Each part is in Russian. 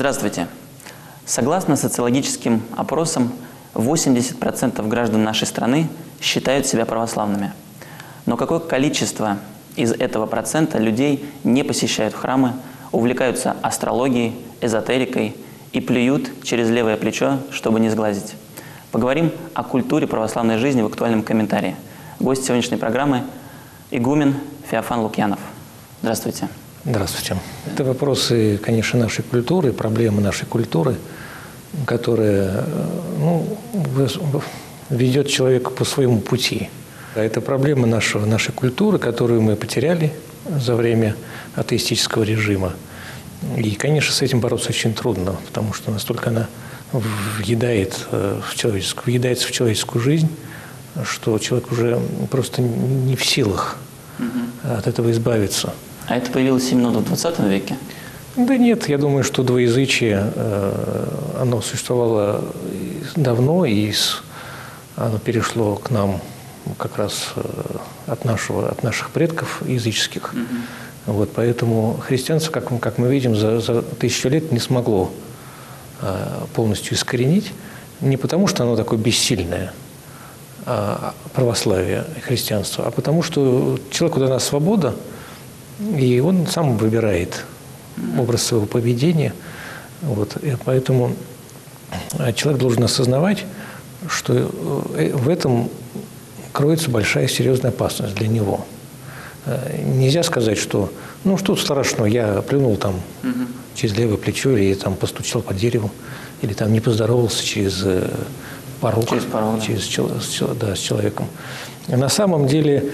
Здравствуйте. Согласно социологическим опросам, 80% граждан нашей страны считают себя православными. Но какое количество из этого процента людей не посещают храмы, увлекаются астрологией, эзотерикой и плюют через левое плечо, чтобы не сглазить? Поговорим о культуре православной жизни в актуальном комментарии. Гость сегодняшней программы – игумен Феофан Лукьянов. Здравствуйте. Здравствуйте. Это вопросы, конечно, нашей культуры, проблемы нашей культуры, которая ведет человека по своему пути. Это проблема нашей культуры, которую мы потеряли за время атеистического режима. И, конечно, с этим бороться очень трудно, потому что настолько она въедается в человеческую жизнь, что человек уже просто не в силах от этого избавиться. А это появилось именно в 20 веке? Да нет, я думаю, что двоязычие, оно существовало давно, и оно перешло к нам как раз от наших предков языческих. Вот, поэтому христианство, как мы видим, за тысячу лет не смогло полностью искоренить. Не потому, что оно такое бессильное, православие и христианство, а потому, что человеку дана свобода, и он сам выбирает образ своего поведения. Вот. И поэтому человек должен осознавать, что в этом кроется большая серьезная опасность для него. Нельзя сказать, что что страшного, я плюнул там через левое плечо, или там постучал по дереву, или там не поздоровался через порог, с человеком. На самом деле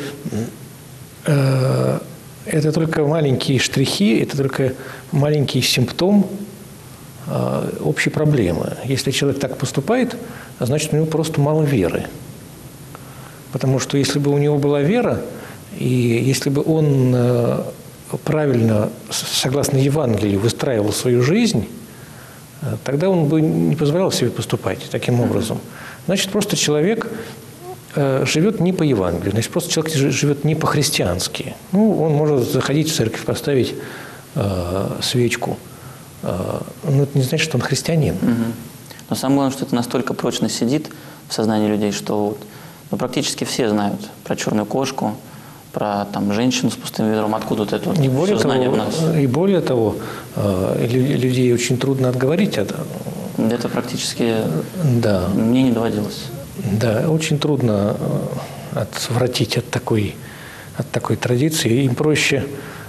это только маленькие штрихи, это только маленький симптом общей проблемы. Если человек так поступает, значит, у него просто мало веры. Потому что если бы у него была вера, и если бы он правильно, согласно Евангелию, выстраивал свою жизнь, тогда он бы не позволял себе поступать таким образом. Значит, просто человек живет не по Евангелию, значит, просто человек живет не по-христиански. Он может заходить в церковь, поставить свечку, но это не значит, что он христианин. Но самое главное, что это настолько прочно сидит в сознании людей, что практически все знают про черную кошку, про женщину с пустым ведром, откуда вот это все знание у нас. И более того, людей очень трудно отговорить от... Это практически мне не доводилось. Да, очень трудно отвратить от такой традиции. Им проще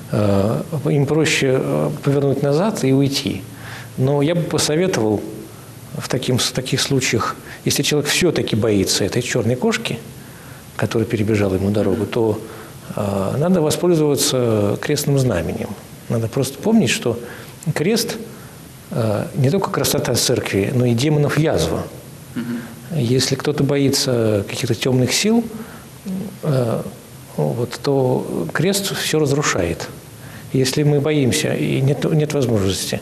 повернуть назад и уйти. Но я бы посоветовал в таких случаях, если человек все-таки боится этой черной кошки, которая перебежала ему дорогу, то надо воспользоваться крестным знаменем. Надо просто помнить, что крест не только красота церкви, но и демонов язва. Если кто-то боится каких-то темных сил, то крест все разрушает. Если мы боимся и нет возможности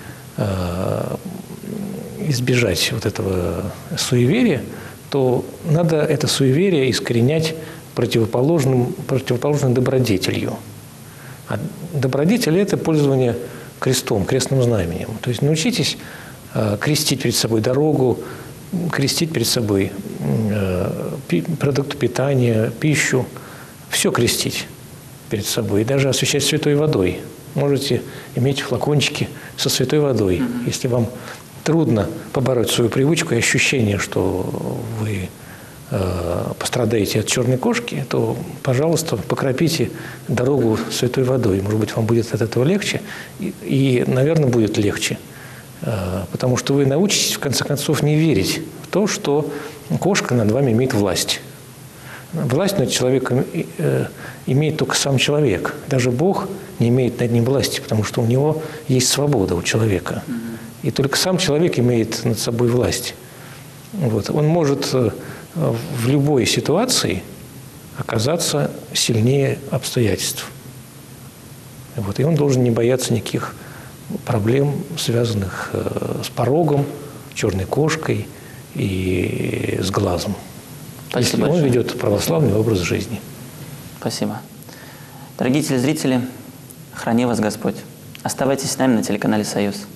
избежать вот этого суеверия, то надо это суеверие искоренять противоположной добродетелью. А добродетель – это пользование крестом, крестным знаменем. То есть научитесь крестить перед собой дорогу, крестить перед собой продукты питания, пищу. Все крестить перед собой. И даже освящать святой водой. Можете иметь флакончики со святой водой. Если вам трудно побороть свою привычку и ощущение, что вы пострадаете от черной кошки, то, пожалуйста, покропите дорогу святой водой. Может быть, вам будет от этого легче. И наверное, будет легче. Потому что вы научитесь, в конце концов, не верить в то, что кошка над вами имеет власть. Власть над человеком имеет только сам человек. Даже Бог не имеет над ним власти, потому что у него есть свобода у человека. И только сам человек имеет над собой власть. Он может в любой ситуации оказаться сильнее обстоятельств. И он должен не бояться никаких проблем, связанных с порогом, черной кошкой и с глазом. Спасибо если он ведет православный образ жизни. Спасибо. Дорогие телезрители, храни вас Господь. Оставайтесь с нами на телеканале «Союз».